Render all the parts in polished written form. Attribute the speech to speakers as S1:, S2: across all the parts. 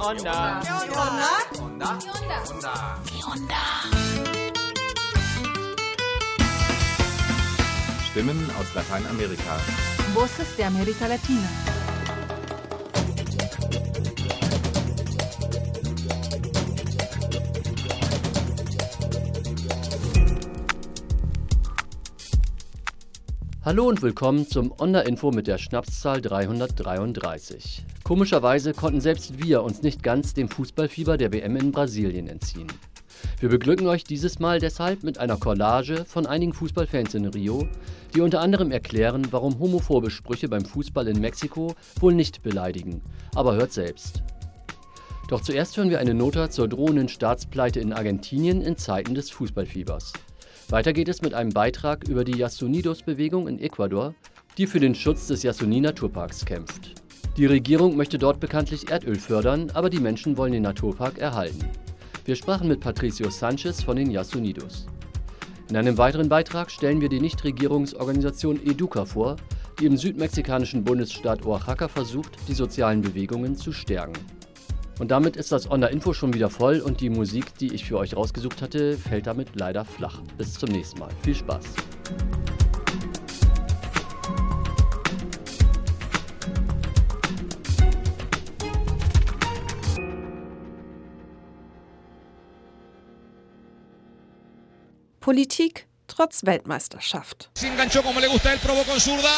S1: onda?
S2: ¿Qué onda?
S3: ¿Qué onda?
S4: Stimmen aus Lateinamerika.
S3: Voces de América Latina.
S5: Hallo und willkommen zum Onda-Info mit der Schnapszahl 333. Komischerweise konnten selbst wir uns nicht ganz dem Fußballfieber der WM in Brasilien entziehen. Wir beglücken euch dieses Mal deshalb mit einer Collage von einigen Fußballfans in Rio, die unter anderem erklären, warum homophobe Sprüche beim Fußball in Mexiko wohl nicht beleidigen. Aber hört selbst. Doch zuerst hören wir eine Nota zur drohenden Staatspleite in Argentinien in Zeiten des Fußballfiebers. Weiter geht es mit einem Beitrag über die Yasunidos-Bewegung in Ecuador, die für den Schutz des Yasuni-Naturparks kämpft. Die Regierung möchte dort bekanntlich Erdöl fördern, aber die Menschen wollen den Naturpark erhalten. Wir sprachen mit Patricio Sanchez von den Yasunidos. In einem weiteren Beitrag stellen wir die Nichtregierungsorganisation Educa vor, die im südmexikanischen Bundesstaat Oaxaca versucht, die sozialen Bewegungen zu stärken. Und damit ist das Onda-Info schon wieder voll und die Musik, die ich für euch rausgesucht hatte, fällt damit leider flach. Bis zum nächsten Mal. Viel Spaß!
S6: Politik trotz Weltmeisterschaft.
S7: Se enganchó como le gusta, él probó con zurda.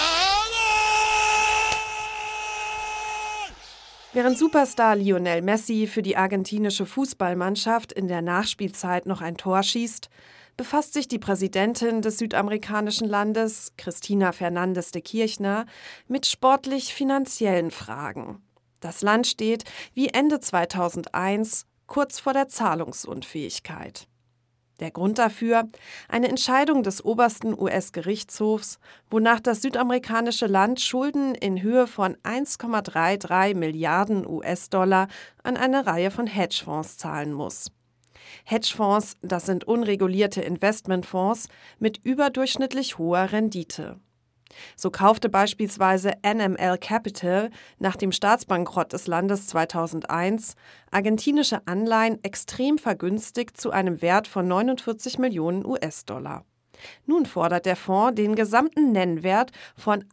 S6: Während Superstar Lionel Messi für die argentinische Fußballmannschaft in der Nachspielzeit noch ein Tor schießt, befasst sich die Präsidentin des südamerikanischen Landes, Cristina Fernández de Kirchner, mit sportlich-finanziellen Fragen. Das Land steht, wie Ende 2001, kurz vor der Zahlungsunfähigkeit. Der Grund dafür? Eine Entscheidung des obersten US-Gerichtshofs, wonach das südamerikanische Land Schulden in Höhe von 1,33 Milliarden US-Dollar an eine Reihe von Hedgefonds zahlen muss. Hedgefonds, das sind unregulierte Investmentfonds mit überdurchschnittlich hoher Rendite. So kaufte beispielsweise NML Capital nach dem Staatsbankrott des Landes 2001 argentinische Anleihen extrem vergünstigt zu einem Wert von 49 Millionen US-Dollar. Nun fordert der Fonds den gesamten Nennwert von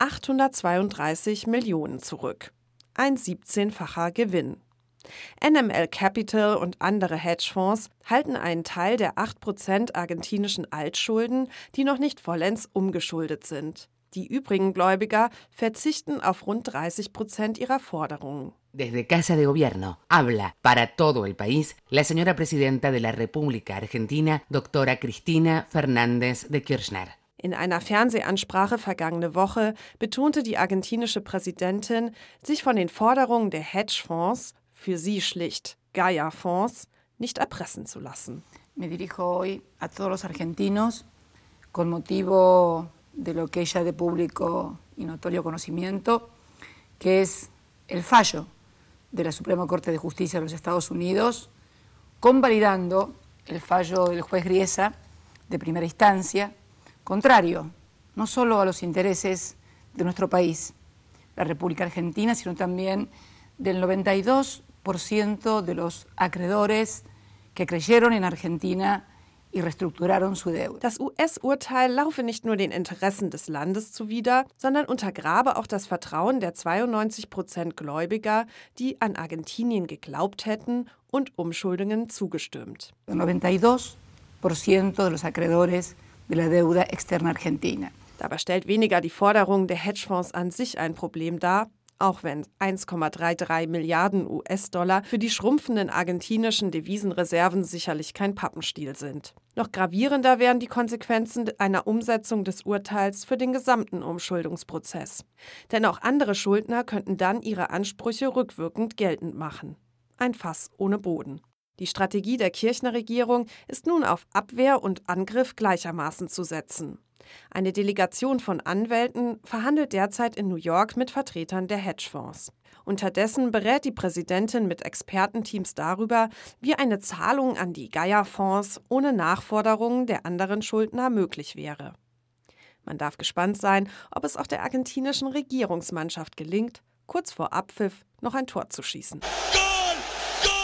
S6: 832 Millionen zurück. Ein 17-facher Gewinn. NML Capital und andere Hedgefonds halten einen Teil der 8% argentinischen Altschulden, die noch nicht vollends umgeschuldet sind. Die übrigen Gläubiger verzichten auf rund 30% ihrer Forderungen.
S8: Desde Casa de Gobierno habla para todo el país la señora presidenta de la República Argentina, doctora Cristina Fernández de Kirchner.
S6: In einer Fernsehansprache vergangene Woche betonte die argentinische Präsidentin, sich von den Forderungen der Hedgefonds, für sie schlicht Gaia-Fonds, nicht erpressen zu lassen.
S9: Me dirijo hoy a todos los argentinos con motivo de lo que es ya de público y notorio conocimiento, que es el fallo de la Suprema Corte de Justicia de los Estados Unidos, convalidando el fallo del juez Griesa de primera instancia, contrario no solo a los intereses de nuestro país, la República Argentina, sino también del 92% de los acreedores que creyeron en Argentina y restrukturaron su deuda.
S6: Das US-Urteil laufe nicht nur den Interessen des Landes zuwider, sondern untergrabe auch das Vertrauen der 92% Gläubiger, die an Argentinien geglaubt hätten und Umschuldungen zugestimmt.
S9: 92% de los acreedores de la deuda externa argentina.
S6: Dabei stellt weniger die Forderung der Hedgefonds an sich ein Problem dar, auch wenn 1,33 Milliarden US-Dollar für die schrumpfenden argentinischen Devisenreserven sicherlich kein Pappenstiel sind. Noch gravierender wären die Konsequenzen einer Umsetzung des Urteils für den gesamten Umschuldungsprozess. Denn auch andere Schuldner könnten dann ihre Ansprüche rückwirkend geltend machen. Ein Fass ohne Boden. Die Strategie der Kirchner-Regierung ist nun auf Abwehr und Angriff gleichermaßen zu setzen. Eine Delegation von Anwälten verhandelt derzeit in New York mit Vertretern der Hedgefonds. Unterdessen berät die Präsidentin mit Expertenteams darüber, wie eine Zahlung an die Gaia-Fonds ohne Nachforderungen der anderen Schuldner möglich wäre. Man darf gespannt sein, ob es auch der argentinischen Regierungsmannschaft gelingt, kurz vor Abpfiff noch ein Tor zu schießen.
S7: Goal! Goal!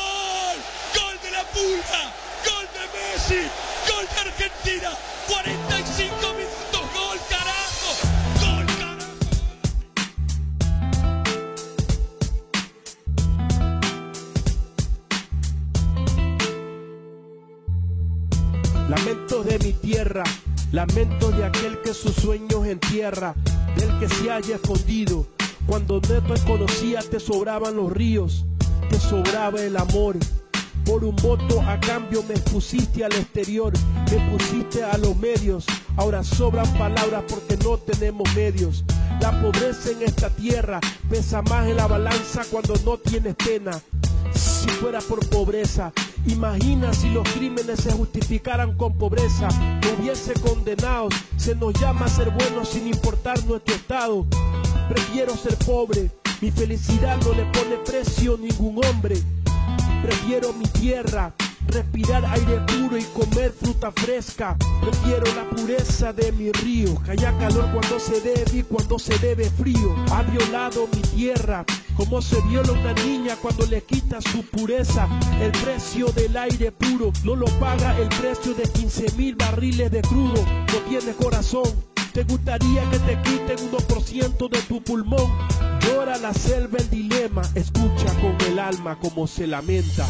S7: Pulga, gol de Messi, gol de Argentina, 45 minutos, gol carajo, gol carajo.
S1: Lamentos de mi tierra, lamentos de aquel que sus sueños entierra, del que se haya escondido. Cuando no te conocía te sobraban los ríos, te sobraba el amor. Por un voto a cambio me expusiste al exterior, me pusiste a los medios. Ahora sobran palabras porque no tenemos medios. La pobreza en esta tierra pesa más en la balanza cuando no tienes pena. Si fuera por pobreza, imagina si los crímenes se justificaran con pobreza. No hubiese condenados, se nos llama a ser buenos sin importar nuestro estado. Prefiero ser pobre, mi felicidad no le pone precio a ningún hombre. Prefiero mi tierra, respirar aire puro y comer fruta fresca. Prefiero la pureza de mi río, que haya calor cuando se debe y cuando se debe frío. Ha violado mi tierra, como se viola una niña cuando le quita su pureza. El precio del aire puro no lo paga el precio de 15,000 barriles de crudo. No tienes corazón, te gustaría que te quiten 1% de tu pulmón. Llora la selva el dilema, escucha con el alma como se lamenta.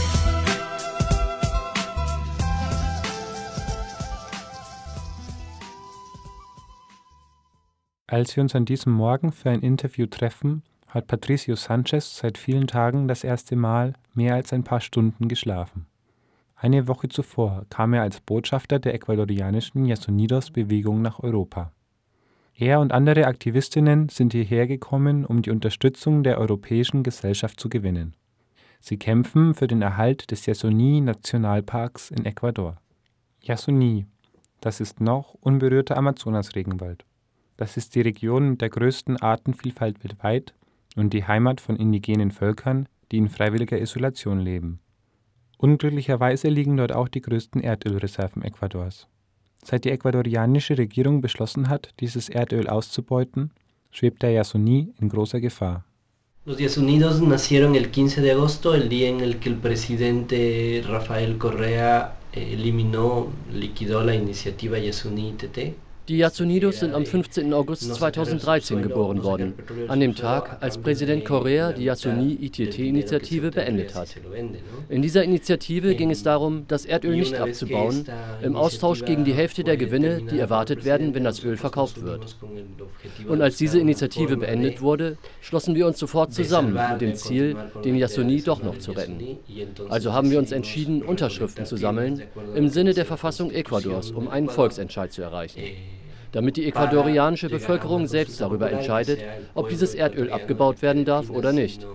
S2: Als wir uns an diesem Morgen für ein Interview treffen, hat Patricio Sánchez seit vielen Tagen das erste Mal mehr als ein paar Stunden geschlafen. Eine Woche zuvor kam er als Botschafter der ecuadorianischen Yasunidos-Bewegung nach Europa. Er und andere Aktivistinnen sind hierher gekommen, um die Unterstützung der europäischen Gesellschaft zu gewinnen. Sie kämpfen für den Erhalt des Yasuní-Nationalparks in Ecuador. Yasuní, das ist noch unberührter Amazonasregenwald. Das ist die Region mit der größten Artenvielfalt weltweit und die Heimat von indigenen Völkern, die in freiwilliger Isolation leben. Unglücklicherweise liegen dort auch die größten Erdölreserven Ecuadors. Seit die ecuadorianische Regierung beschlossen hat, dieses Erdöl auszubeuten, schwebt der Yasuní in großer Gefahr.
S10: Los Yasunidos nacieron el 15 de agosto, el día en el que el presidente Rafael Correa liquidó la iniciativa Yasuní-TT.
S5: Die Yasunidos sind am 15. August 2013 geboren worden, an dem Tag, als Präsident Correa die Yasuní-ITT-Initiative beendet hat. In dieser Initiative ging es darum, das Erdöl nicht abzubauen, im Austausch gegen die Hälfte der Gewinne, die erwartet werden, wenn das Öl verkauft wird. Und als diese Initiative beendet wurde, schlossen wir uns sofort zusammen mit dem Ziel, den Yasuní doch noch zu retten. Also haben wir uns entschieden, Unterschriften zu sammeln, im Sinne der Verfassung Ecuadors, um einen Volksentscheid zu erreichen. Damit die ecuadorianische Bevölkerung selbst darüber entscheidet, ob dieses Erdöl abgebaut werden darf oder nicht.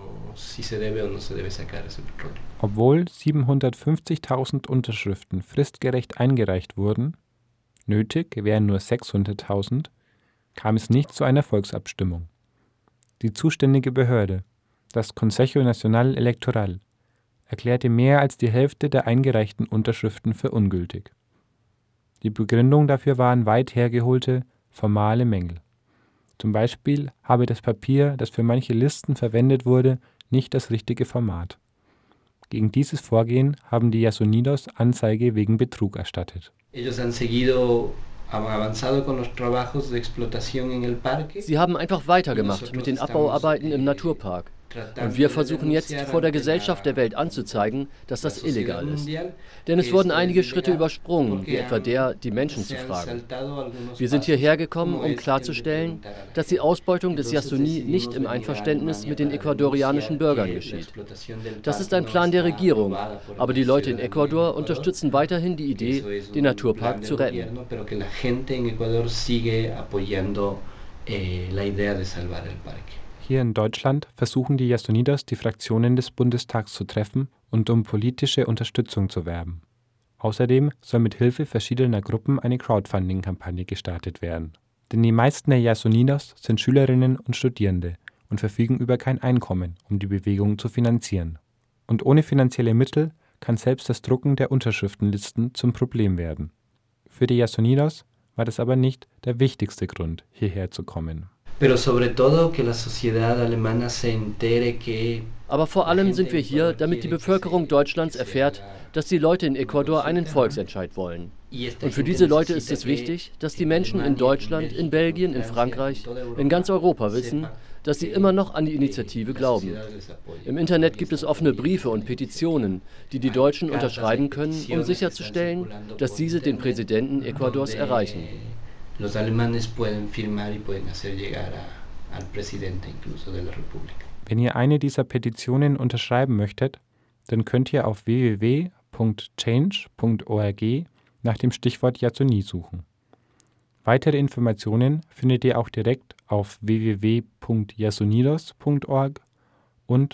S2: Obwohl 750.000 Unterschriften fristgerecht eingereicht wurden, nötig wären nur 600.000, kam es nicht zu einer Volksabstimmung. Die zuständige Behörde, das Consejo Nacional Electoral, erklärte mehr als die Hälfte der eingereichten Unterschriften für ungültig. Die Begründung dafür waren weit hergeholte, formale Mängel. Zum Beispiel habe das Papier, das für manche Listen verwendet wurde, nicht das richtige Format. Gegen dieses Vorgehen haben die Yasunidos Anzeige wegen Betrug erstattet.
S5: Sie haben einfach weitergemacht mit den Abbauarbeiten im Naturpark. Und wir versuchen jetzt vor der Gesellschaft der Welt anzuzeigen, dass das illegal ist. Denn es wurden einige Schritte übersprungen, wie etwa der, die Menschen zu fragen. Wir sind hierher gekommen, um klarzustellen, dass die Ausbeutung des Yasuní nicht im Einverständnis mit den ecuadorianischen Bürgern geschieht. Das ist ein Plan der Regierung, aber die Leute in Ecuador unterstützen weiterhin die Idee, den Naturpark zu retten.
S2: Hier in Deutschland versuchen die Yasunidos, die Fraktionen des Bundestags zu treffen und um politische Unterstützung zu werben. Außerdem soll mit Hilfe verschiedener Gruppen eine Crowdfunding-Kampagne gestartet werden. Denn die meisten der Yasunidos sind Schülerinnen und Studierende und verfügen über kein Einkommen, um die Bewegung zu finanzieren. Und ohne finanzielle Mittel kann selbst das Drucken der Unterschriftenlisten zum Problem werden. Für die Yasunidos war das aber nicht der wichtigste Grund, hierher zu kommen.
S5: Aber vor allem sind wir hier, damit die Bevölkerung Deutschlands erfährt, dass die Leute in Ecuador einen Volksentscheid wollen. Und für diese Leute ist es wichtig, dass die Menschen in Deutschland, in Belgien, in Frankreich, in ganz Europa wissen, dass sie immer noch an die Initiative glauben. Im Internet gibt es offene Briefe und Petitionen, die die Deutschen unterschreiben können, um sicherzustellen, dass diese den Präsidenten Ecuadors erreichen.
S10: Los alemanes pueden firmar y pueden hacer llegar al presidente incluso de la República.
S2: Wenn ihr eine dieser Petitionen unterschreiben möchtet, dann könnt ihr auf www.change.org nach dem Stichwort Yasuní suchen. Weitere Informationen findet ihr auch direkt auf www.yasunidos.org und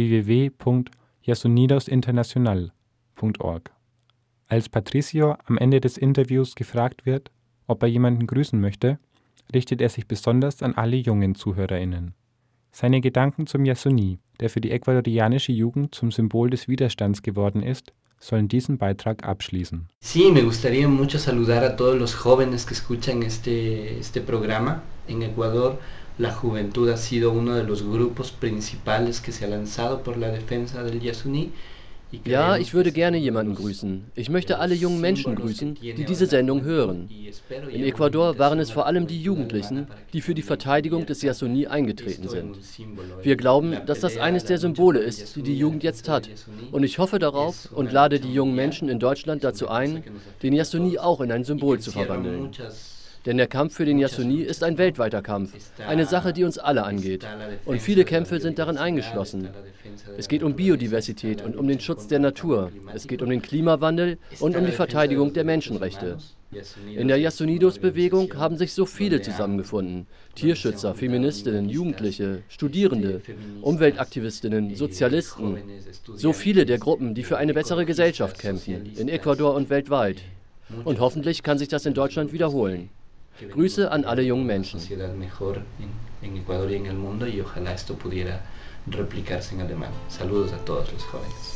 S2: www.yasunidosinternational.org. Als Patricio am Ende des Interviews gefragt wird, ob er jemanden grüßen möchte, richtet er sich besonders an alle jungen ZuhörerInnen. Seine Gedanken zum Yasuní, der für die ecuadorianische Jugend zum Symbol des Widerstands geworden ist, sollen diesen Beitrag abschließen.
S10: Sí, me gustaría mucho saludar a todos los jóvenes que escuchan este programa. En Ecuador, la juventud ha sido uno de los grupos principales que se ha lanzado por la defensa del Yasuní.
S5: Ja, ich würde gerne jemanden grüßen. Ich möchte alle jungen Menschen grüßen, die diese Sendung hören. In Ecuador waren es vor allem die Jugendlichen, die für die Verteidigung des Yasuní eingetreten sind. Wir glauben, dass das eines der Symbole ist, die die Jugend jetzt hat. Und ich hoffe darauf und lade die jungen Menschen in Deutschland dazu ein, den Yasuní auch in ein Symbol zu verwandeln. Denn der Kampf für den Yasuní ist ein weltweiter Kampf, eine Sache, die uns alle angeht. Und viele Kämpfe sind darin eingeschlossen. Es geht um Biodiversität und um den Schutz der Natur. Es geht um den Klimawandel und um die Verteidigung der Menschenrechte. In der Yasunidos-Bewegung haben sich so viele zusammengefunden. Tierschützer, Feministinnen, Jugendliche, Studierende, Umweltaktivistinnen, Sozialisten. So viele der Gruppen, die für eine bessere Gesellschaft kämpfen, in Ecuador und weltweit. Und hoffentlich kann sich das in Deutschland wiederholen. Grüße an alle jungen Menschen.
S10: Saludos a todos los jóvenes.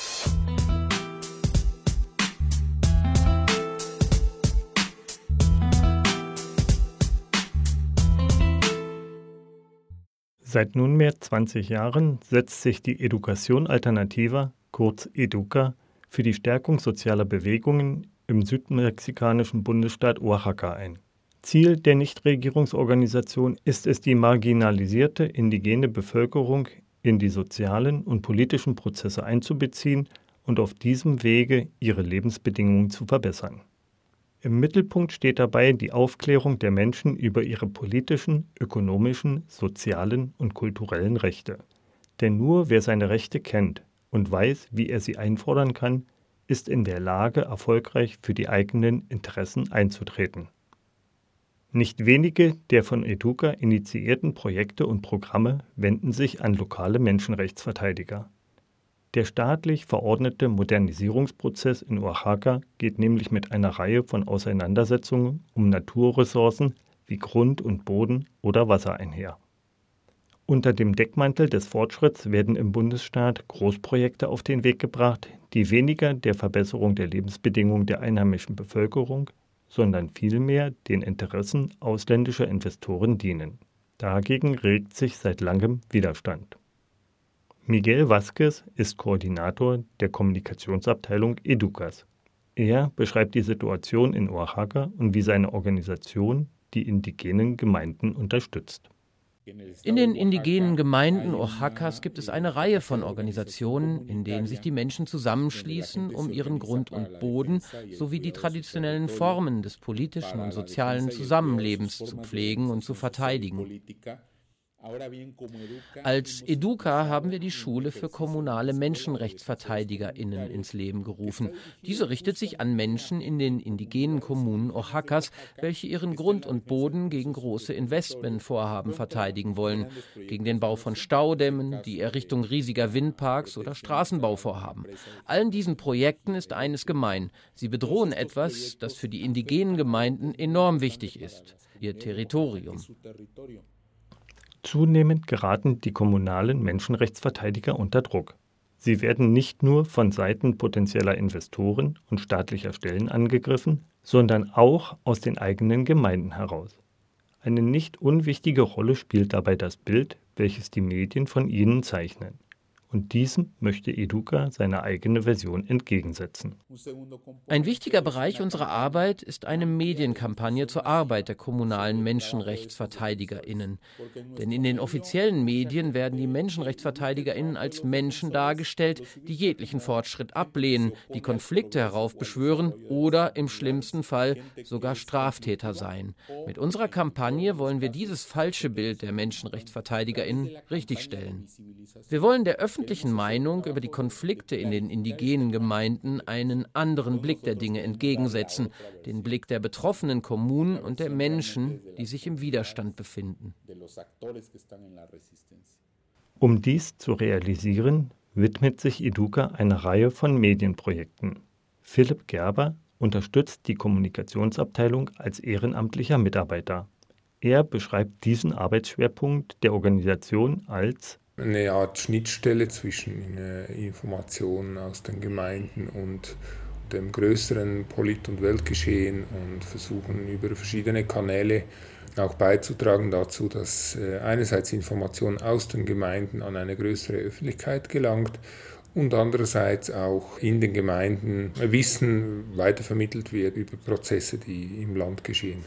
S11: Seit nunmehr 20 Jahren setzt sich die Educación Alternativa, kurz EDUCA, für die Stärkung sozialer Bewegungen im südmexikanischen Bundesstaat Oaxaca ein. Ziel der Nichtregierungsorganisation ist es, die marginalisierte indigene Bevölkerung in die sozialen und politischen Prozesse einzubeziehen und auf diesem Wege ihre Lebensbedingungen zu verbessern. Im Mittelpunkt steht dabei die Aufklärung der Menschen über ihre politischen, ökonomischen, sozialen und kulturellen Rechte. Denn nur wer seine Rechte kennt und weiß, wie er sie einfordern kann, ist in der Lage, erfolgreich für die eigenen Interessen einzutreten. Nicht wenige der von EDUCA initiierten Projekte und Programme wenden sich an lokale Menschenrechtsverteidiger. Der staatlich verordnete Modernisierungsprozess in Oaxaca geht nämlich mit einer Reihe von Auseinandersetzungen um Naturressourcen wie Grund und Boden oder Wasser einher. Unter dem Deckmantel des Fortschritts werden im Bundesstaat Großprojekte auf den Weg gebracht, die weniger der Verbesserung der Lebensbedingungen der einheimischen Bevölkerung, sondern vielmehr den Interessen ausländischer Investoren dienen. Dagegen regt sich seit langem Widerstand. Miguel Vázquez ist Koordinator der Kommunikationsabteilung EDUCAS. Er beschreibt die Situation in Oaxaca und wie seine Organisation die indigenen Gemeinden unterstützt.
S12: In den indigenen Gemeinden Oaxacas gibt es eine Reihe von Organisationen, in denen sich die Menschen zusammenschließen, um ihren Grund und Boden sowie die traditionellen Formen des politischen und sozialen Zusammenlebens zu pflegen und zu verteidigen. Als EDUCA haben wir die Schule für kommunale MenschenrechtsverteidigerInnen ins Leben gerufen. Diese richtet sich an Menschen in den indigenen Kommunen Oaxacas, welche ihren Grund und Boden gegen große Investmentvorhaben verteidigen wollen, gegen den Bau von Staudämmen, die Errichtung riesiger Windparks oder Straßenbauvorhaben. Allen diesen Projekten ist eines gemein: Sie bedrohen etwas, das für die indigenen Gemeinden enorm wichtig ist: ihr Territorium.
S11: Zunehmend geraten die kommunalen Menschenrechtsverteidiger unter Druck. Sie werden nicht nur von Seiten potenzieller Investoren und staatlicher Stellen angegriffen, sondern auch aus den eigenen Gemeinden heraus. Eine nicht unwichtige Rolle spielt dabei das Bild, welches die Medien von ihnen zeichnen. Und diesem möchte Educa seine eigene Version entgegensetzen.
S12: Ein wichtiger Bereich unserer Arbeit ist eine Medienkampagne zur Arbeit der kommunalen MenschenrechtsverteidigerInnen. Denn in den offiziellen Medien werden die MenschenrechtsverteidigerInnen als Menschen dargestellt, die jeglichen Fortschritt ablehnen, die Konflikte heraufbeschwören oder im schlimmsten Fall sogar Straftäter seien. Mit unserer Kampagne wollen wir dieses falsche Bild der MenschenrechtsverteidigerInnen richtigstellen. Wir wollen der öffentlichen Meinung über die Konflikte in den indigenen Gemeinden einen anderen Blick der Dinge entgegensetzen, den Blick der betroffenen Kommunen und der Menschen, die sich im Widerstand befinden.
S11: Um dies zu realisieren, widmet sich Educa einer Reihe von Medienprojekten. Philipp Gerber unterstützt die Kommunikationsabteilung als ehrenamtlicher Mitarbeiter. Er beschreibt diesen Arbeitsschwerpunkt der Organisation als
S13: eine Art Schnittstelle zwischen Informationen aus den Gemeinden und dem größeren Polit- und Weltgeschehen und versuchen über verschiedene Kanäle auch beizutragen dazu, dass einerseits Information aus den Gemeinden an eine größere Öffentlichkeit gelangt und andererseits auch in den Gemeinden Wissen weitervermittelt wird über Prozesse, die im Land geschehen.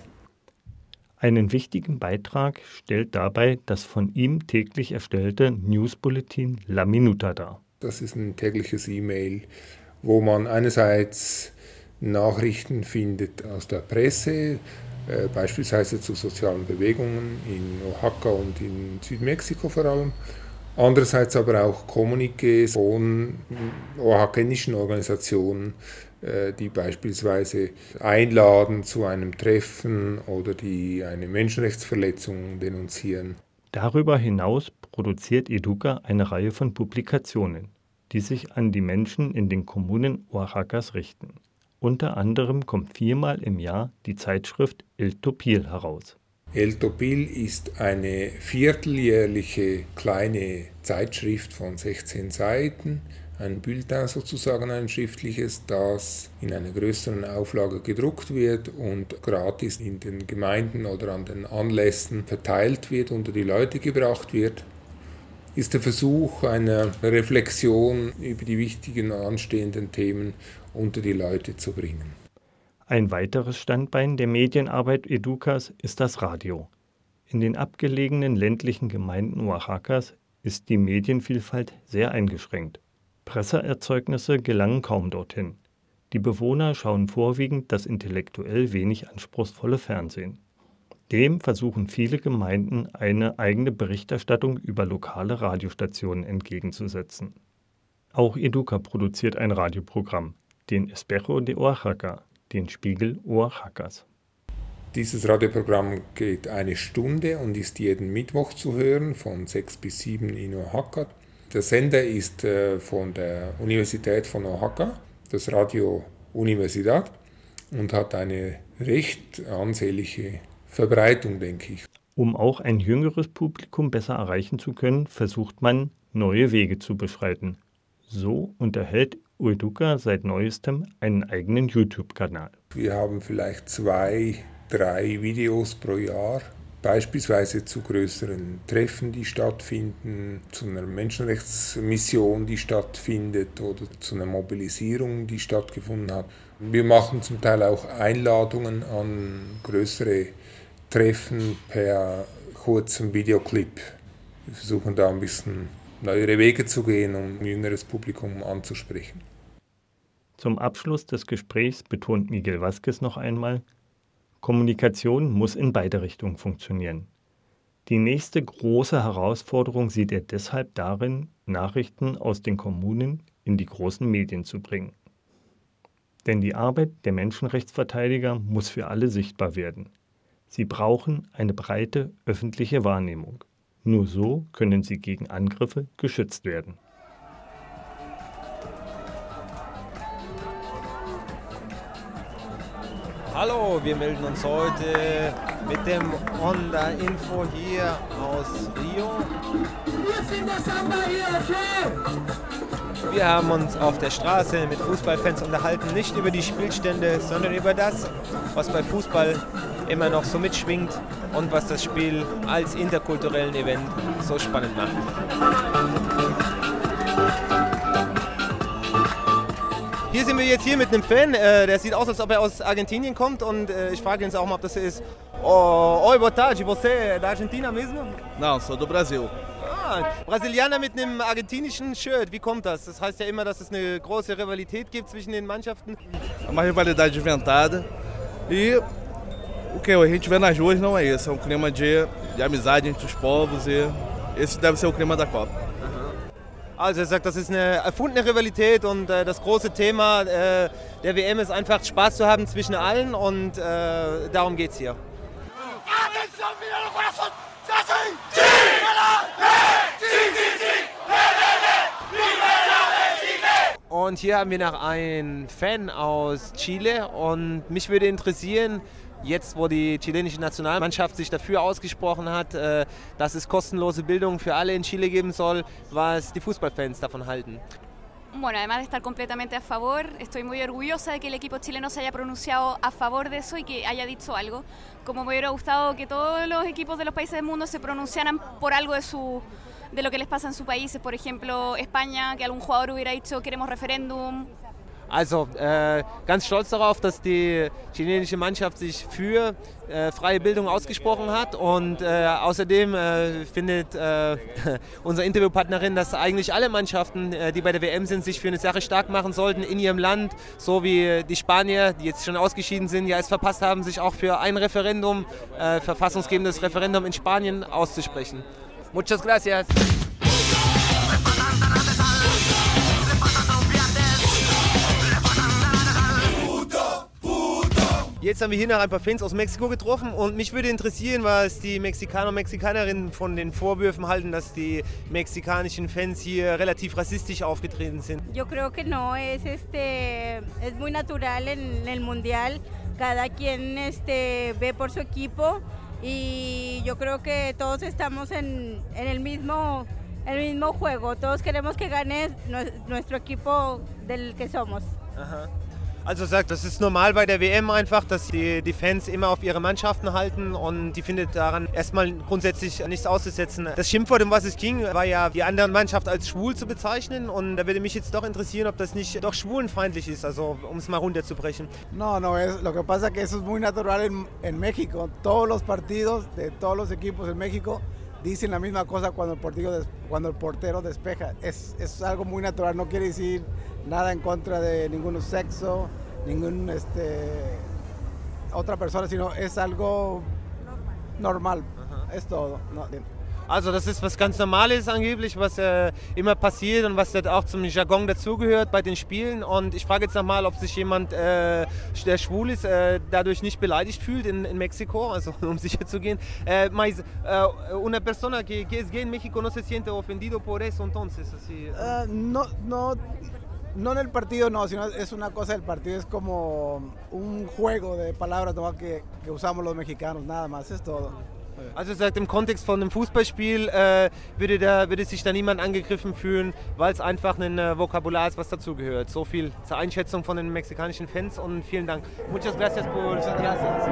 S11: Einen wichtigen Beitrag stellt dabei das von ihm täglich erstellte Newsbulletin La Minuta dar.
S13: Das ist ein tägliches E-Mail, wo man einerseits Nachrichten findet aus der Presse, beispielsweise zu sozialen Bewegungen in Oaxaca und in Südmexiko vor allem. Andererseits aber auch Kommuniqués von oaxacanischen Organisationen, die beispielsweise einladen zu einem Treffen oder die eine Menschenrechtsverletzung denunzieren.
S11: Darüber hinaus produziert Educa eine Reihe von Publikationen, die sich an die Menschen in den Kommunen Oaxacas richten. Unter anderem kommt 4-mal im Jahr die Zeitschrift El Topil heraus.
S13: El Topil ist eine vierteljährliche kleine Zeitschrift von 16 Seiten, ein Bulletin sozusagen, ein schriftliches, das in einer größeren Auflage gedruckt wird und gratis in den Gemeinden oder an den Anlässen verteilt wird, unter die Leute gebracht wird. Ist der Versuch einer Reflexion über die wichtigen anstehenden Themen unter die Leute zu bringen.
S11: Ein weiteres Standbein der Medienarbeit Educas ist das Radio. In den abgelegenen ländlichen Gemeinden Oaxacas ist die Medienvielfalt sehr eingeschränkt. Presseerzeugnisse gelangen kaum dorthin. Die Bewohner schauen vorwiegend das intellektuell wenig anspruchsvolle Fernsehen. Dem versuchen viele Gemeinden eine eigene Berichterstattung über lokale Radiostationen entgegenzusetzen. Auch Educa produziert ein Radioprogramm, den Espejo de Oaxaca, den Spiegel Oaxacas.
S13: Dieses Radioprogramm geht 1 Stunde und ist jeden Mittwoch zu hören, von 6 bis 7 in Oaxaca. Der Sender ist von der Universität von Oaxaca, das Radio Universidad, und hat eine recht ansehnliche Verbreitung, denke ich.
S11: Um auch ein jüngeres Publikum besser erreichen zu können, versucht man, neue Wege zu beschreiten. So unterhält Educa seit neuestem einen eigenen YouTube-Kanal.
S13: Wir haben vielleicht 2, 3 Videos pro Jahr, beispielsweise zu größeren Treffen, die stattfinden, zu einer Menschenrechtsmission, die stattfindet, oder zu einer Mobilisierung, die stattgefunden hat. Wir machen zum Teil auch Einladungen an größere Treffen per kurzem Videoclip. Wir versuchen da ein bisschen neuere Wege zu gehen, um ein jüngeres Publikum anzusprechen.
S11: Zum Abschluss des Gesprächs betont Miguel Vázquez noch einmal: Kommunikation muss in beide Richtungen funktionieren. Die nächste große Herausforderung sieht er deshalb darin, Nachrichten aus den Kommunen in die großen Medien zu bringen. Denn die Arbeit der Menschenrechtsverteidiger muss für alle sichtbar werden. Sie brauchen eine breite öffentliche Wahrnehmung. Nur so können sie gegen Angriffe geschützt werden.
S14: Hallo, wir melden uns heute mit dem Onda-Info hier aus Rio. Wir haben uns auf der Straße mit Fußballfans unterhalten, nicht über die Spielstände, sondern über das, was bei Fußball immer noch so mitschwingt und was das Spiel als interkulturellen Event so spannend macht. Hier sind wir jetzt hier mit einem Fan, der sieht aus, als ob er aus Argentinien kommt und ich frage ihn auch mal, ob das so ist. Oi, boa tarde, você é da Argentina mesmo?
S15: Não, sou do Brasil.
S14: Brasilianer mit einem argentinischen Shirt, wie kommt das? Das heißt ja immer, dass es eine große Rivalität gibt zwischen den Mannschaften.
S15: Uma rivalidade inventada e o que a gente vê nas ruas não é isso, é clima de amizade entre os povos e esse deve ser o clima da Copa.
S14: Also er sagt, das ist eine erfundene Rivalität und das große Thema der WM ist einfach Spaß zu haben zwischen allen und darum geht's hier. Und hier haben wir noch einen Fan aus Chile und mich würde interessieren, jetzt wo die chilenische Nationalmannschaft sich dafür ausgesprochen hat, dass es kostenlose Bildung für alle in Chile geben soll, was die Fußballfans davon halten.
S16: Bueno, además de estar completamente a favor, estoy muy orgullosa de que el equipo chileno se haya pronunciado a favor de eso y que haya dicho algo. Como me hubiera gustado que todos los equipos de los países del mundo se pronunciaran por algo de lo que les pasa en sus países. Por ejemplo, España, que algún jugador hubiera dicho queremos referéndum.
S14: Also ganz stolz darauf, dass die chilenische Mannschaft sich für freie Bildung ausgesprochen hat und außerdem findet unsere Interviewpartnerin, dass eigentlich alle Mannschaften, die bei der WM sind, sich für eine Sache stark machen sollten in ihrem Land, so wie die Spanier, die jetzt schon ausgeschieden sind, ja es verpasst haben, sich auch für ein Referendum, verfassungsgebendes Referendum in Spanien auszusprechen. Muchas gracias. Jetzt haben wir hier noch ein paar Fans aus Mexiko getroffen und mich würde interessieren, was die Mexikaner und Mexikanerinnen von den Vorwürfen halten, dass die mexikanischen Fans hier relativ rassistisch aufgetreten sind.
S17: Yo creo que no, es muy natural en el mundial, cada quien ve por su equipo y yo creo que todos estamos en el mismo juego, todos queremos que gane nuestro equipo del que somos.
S14: Aha. Also sagt, das ist normal bei der WM einfach, dass die Fans immer auf ihre Mannschaften halten und die findet daran erstmal grundsätzlich nichts auszusetzen. Das Schimpfwort, um was es ging, war ja die andere Mannschaft als schwul zu bezeichnen und da würde mich jetzt doch interessieren, ob das nicht doch schwulenfeindlich ist, also um es mal runterzubrechen.
S18: No, lo que pasa es que eso es muy natural en México. Todos los partidos de todos los equipos en México dicen la misma cosa cuando el portero despeja. Es algo muy natural, no quiere decir nada en contra de ningún sexo, ningún otra persona, sino es algo normal. Es todo. No.
S14: Also das ist was ganz Normales angeblich, was immer passiert und was auch zum Jargon dazugehört bei den Spielen. Und ich frage jetzt nochmal, ob sich jemand, der schwul ist, dadurch nicht beleidigt fühlt in Mexiko, also um sicher zu gehen. Mas una persona que es gay en México no se siente ofendido por eso entonces. Así.
S18: No en el partido, no, sino es una cosa del partido, es como un juego de palabras ¿no? que usamos los mexicanos, nada más, es todo.
S14: Also sagt, im Kontext von einem Fußballspiel würde sich da niemand angegriffen fühlen, weil es einfach ein Vokabular ist, was dazugehört. So viel zur Einschätzung von den mexikanischen Fans und vielen Dank. Muchas gracias por... Muchas gracias.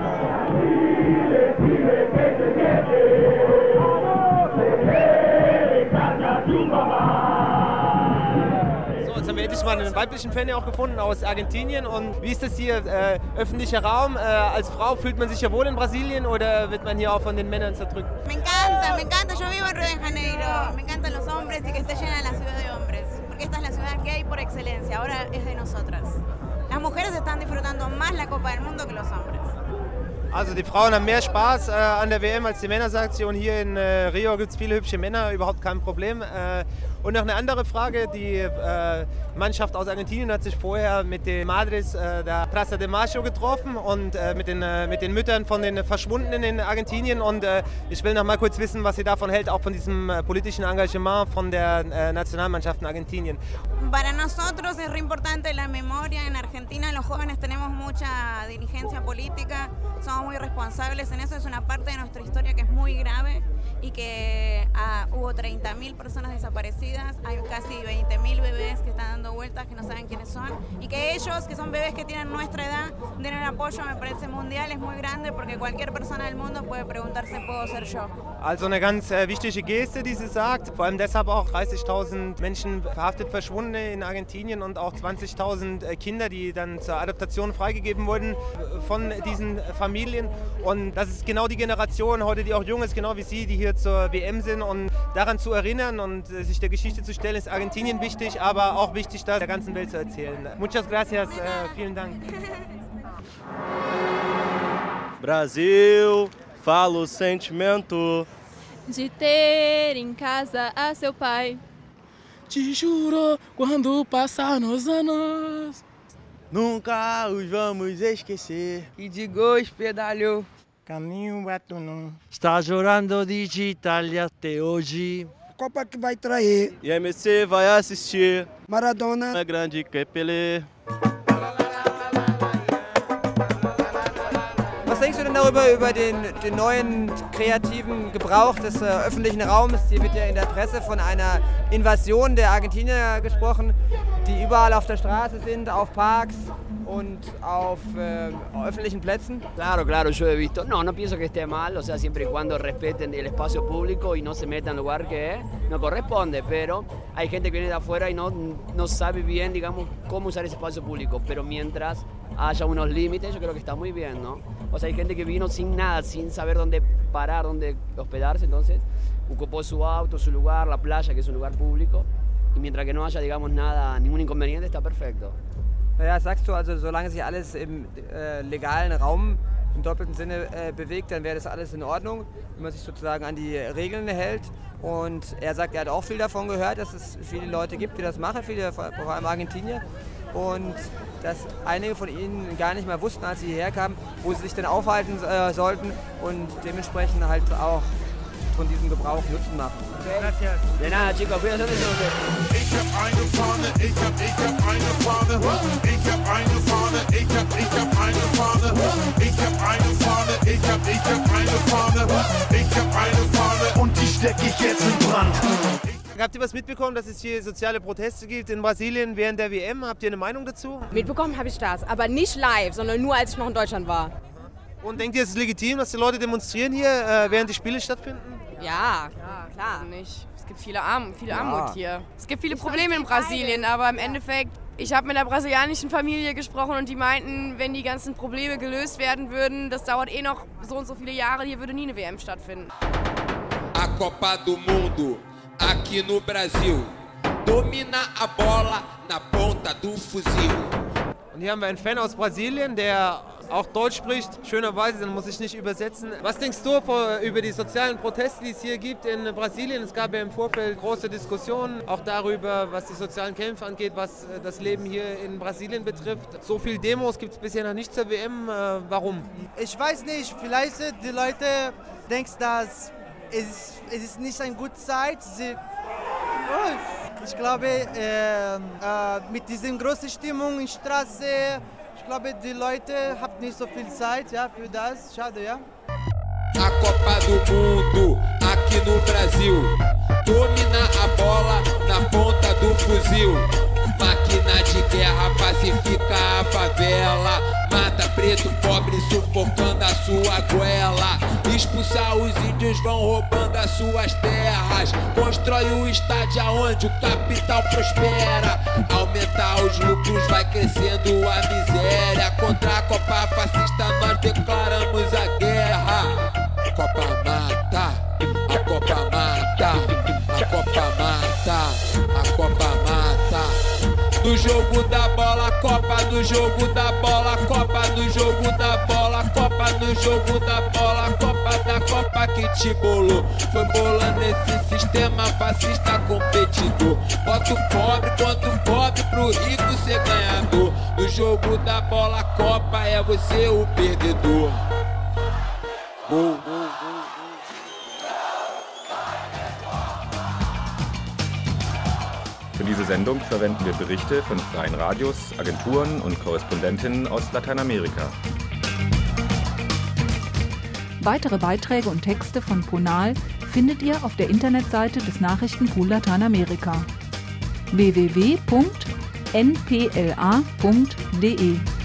S14: Jetzt haben wir endlich mal einen weiblichen Fan auch gefunden aus Argentinien. Und wie ist das hier, öffentlicher Raum? Als Frau fühlt man sich ja wohl in Brasilien oder wird man hier auch von den Männern zerdrückt?
S19: Me encanta. Yo vivo en Río de Janeiro. Me encantan los hombres y que esté llena la ciudad de hombres. Porque esta es la ciudad gay por excelencia. Ahora es de nosotras. Las mujeres están disfrutando más la Copa del Mundo que los hombres.
S14: Also die Frauen haben mehr Spaß an der WM als die Männer, sagt sie. Und hier in Rio gibt es viele hübsche Männer, überhaupt kein Problem. Und noch eine andere Frage, die Mannschaft aus Argentinien hat sich vorher mit den Madres der Plaza de Mayo getroffen und mit den Müttern von den Verschwundenen in Argentinien. Und ich will noch mal kurz wissen, was sie davon hält, auch von diesem politischen Engagement von der Nationalmannschaft in Argentinien.
S19: Para nosotros es re importante la memoria. En Argentina los jóvenes tenemos mucha dirigencia política, somos muy responsables en eso, es una parte de nuestra historia que es muy grave y que hubo 30.000 personas desaparecidas, hay casi 20.000 bebés que están dando vueltas que no saben quiénes son y que ellos, que son bebés que tienen nuestra edad, den el apoyo, me parece mundial, es muy grande porque cualquier persona del mundo puede preguntarse, ¿puedo ser yo?
S14: Also eine ganz wichtige Geste, die sie sagt, vor allem deshalb auch 30.000 Menschen verhaftet verschwunden in Argentinien und auch 20.000 Kinder, die dann zur Adoption freigegeben wurden von diesen Familien. Und das ist genau die Generation heute, die auch jung ist, genau wie Sie, die hier zur WM sind. Und daran zu erinnern und sich der Geschichte zu stellen, ist Argentinien wichtig, aber auch wichtig, das der ganzen Welt zu erzählen. Muchas gracias, vielen Dank.
S20: Brasil, fala o sentimento
S21: de ter em casa a seu pai.
S22: Te juro, quando passar nos anos,
S20: nunca os vamos esquecer.
S23: E de gols pedalhou,
S22: caminho batonão.
S20: Está chorando de Itália até hoje.
S22: Copa que vai trair.
S20: E MC vai assistir.
S22: Maradona
S20: é grande que Pelé.
S23: Was denkst du denn darüber, über den neuen kreativen Gebrauch des öffentlichen Raumes? Hier wird ja in der Presse von einer Invasion der Argentinier gesprochen, die überall auf der Straße sind, auf Parks und auf öffentlichen Plätzen.
S24: Claro, claro, yo he visto. No pienso que esté mal, o sea, siempre y cuando respeten el espacio público y no se metan en lugar que no corresponde, pero hay gente que viene de afuera y no sabe bien, digamos, cómo usar ese espacio público, pero mientras haya unos límites, yo creo que está muy bien, ¿no? O sea, hay gente que vino sin nada, sin saber dónde parar, dónde hospedarse, entonces ocupó su auto, su lugar, la playa, que es un lugar público, y mientras que no haya, digamos, nada, ningún inconveniente, está perfecto.
S23: Ja, sagst du, also solange sich alles im legalen Raum im doppelten Sinne bewegt, dann wäre das alles in Ordnung, wenn man sich sozusagen an die Regeln hält. Und er sagt, er hat auch viel davon gehört, dass es viele Leute gibt, die das machen, viele, vor allem Argentinier. Und dass einige von ihnen gar nicht mehr wussten, als sie hierher kamen, wo sie sich denn aufhalten sollten und dementsprechend halt auch von diesem Gebrauch Nutzen machen.
S24: Gracias. De nada, chicos, cuídense de eso.
S7: Ich hab eine Fahne, ich hab eine Fahne, ich hab eine Fahne, ich hab eine Fahne, ich hab eine Fahne, ich hab eine Fahne, ich hab eine Fahne und die steck ich jetzt in Brand.
S14: Habt ihr was mitbekommen, dass es hier soziale Proteste gibt in Brasilien während der WM? Habt ihr eine Meinung dazu?
S25: Mitbekommen habe ich das, aber nicht live, sondern nur als ich noch in Deutschland war.
S14: Und denkt ihr, es ist legitim, dass die Leute demonstrieren hier, während die Spiele stattfinden?
S25: Ja, klar.
S26: Nicht. Es gibt viel Armut hier. Es gibt viele Probleme in Brasilien, aber im Endeffekt, ich habe mit einer brasilianischen Familie gesprochen und die meinten, wenn die ganzen Probleme gelöst werden würden, das dauert noch so und so viele Jahre, hier würde nie eine WM stattfinden.
S27: A Copa do Mundo aqui no Brasil domina a bola na ponta do Fuzil.
S14: Und hier haben wir einen Fan aus Brasilien, der auch Deutsch spricht. Schönerweise, dann muss ich nicht übersetzen. Was denkst du über die sozialen Proteste, die es hier gibt in Brasilien? Es gab ja im Vorfeld große Diskussionen, auch darüber, was die sozialen Kämpfe angeht, was das Leben hier in Brasilien betrifft. So viele Demos gibt es bisher noch nicht zur WM. Warum?
S28: Ich weiß nicht, vielleicht die Leute denken, dass es ist nicht eine gute Zeit. Ich glaube, mit dieser großen Stimmung in der Straße, ich glaube, die Leute haben nicht so viel Zeit für das. Schade, ja.
S27: A Copa do Mundo aqui no Brasil domina a bola na ponta do fuzil. Máquina de guerra pacifica a favela, mata preto pobre sufocando a sua goela. Expulsar os índios vão roubando as suas terras. Constrói o estádio onde o capital prospera. Aumentar os lucros vai crescendo a miséria. Contra a Copa fascista nós declaramos a guerra. A Copa mata, a Copa mata, a Copa mata, a Copa mata. No jogo da bola, Copa no jogo da bola, Copa no jogo da bola, Copa no jogo da bola, Copa da Copa que te bolou. Foi bolando esse sistema fascista competidor. Bota o pobre contra o pobre pro rico ser ganhador. No jogo da bola, Copa é você o perdedor. Gol.
S4: Für diese Sendung verwenden wir Berichte von freien Radios, Agenturen und Korrespondentinnen aus Lateinamerika.
S1: Weitere Beiträge und Texte von Ponal findet ihr auf der Internetseite des Nachrichtenpool Lateinamerika www.npla.de.